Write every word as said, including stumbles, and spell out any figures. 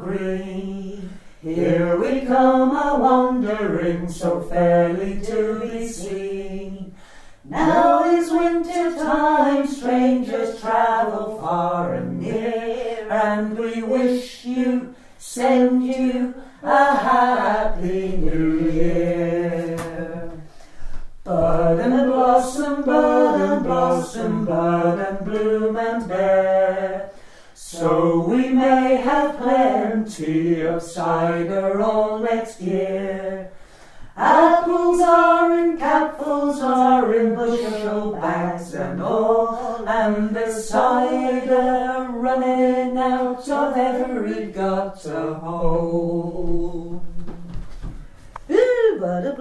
green. Here we come a-wandering, so fairly to be seen. Now is winter time, strangers travel far and near, and we wish you, send you a happy new year. Bud and blossom, bud and blossom, bud and bloom and bear, so we may have plenty of cider all next year. Apples are in capfuls, are in bushel bags and all, and the cider running out of every gutter hole. Ooh, but a